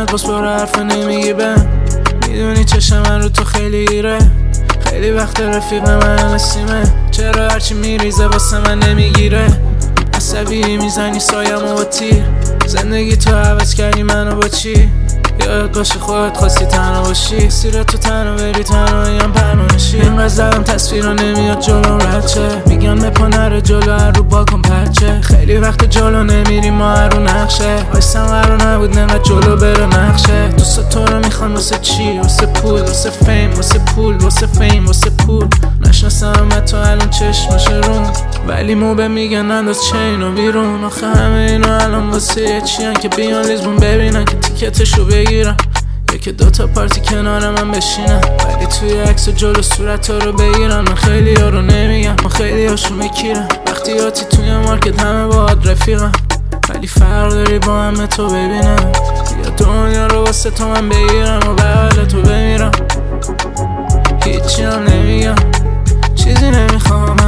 میاد باز برو حرف نمیگی به میدونی چشم من رو تو خیلی گیره خیلی وقت رفیق من نسیمه چرا هرچی میریزه واسه من نمیگیره عصبی میزنی سایمو با تیر زندگی تو عوض کردی منو با چی یاد باشه خودت خواستی تنها باشی سیره تو تنها بری تنهاییم پرمانشی اینقدر زدم تصویرها نمیاد جلوم رچه میگن مپا نره جلو هر رو بالکن پرچه خیلی وقت جلو نمیریم ما هر رو نقشه وایستم قرار نبود نقدر جلو بره نقشه دوست تو رو میخوان واسه چی واسه پول واسه فیم واسه پول واسه فیم واسه پول نشناسم تو الان چشمش روم ولی موبه میگن انداز چینو بیرون آخه همه اینو الان واسه چیان که بیان لیزبون ببینن که تیکتشو بگیرن یکی دوتا پارتی کنار من بشینن ولی توی عکس جلو صورت ها رو بگیرن من خیلی ها رو نمیگم من خیلی هاشون میکیرم وقتی آتی توی مارکت همه باهات رفیقم ولی فرق داری با همه تو ببینم یا دنیا رو واسه تو من بگیرم و به حال تو بمیرم هیچی هم نمیگم چیزی نمیخوام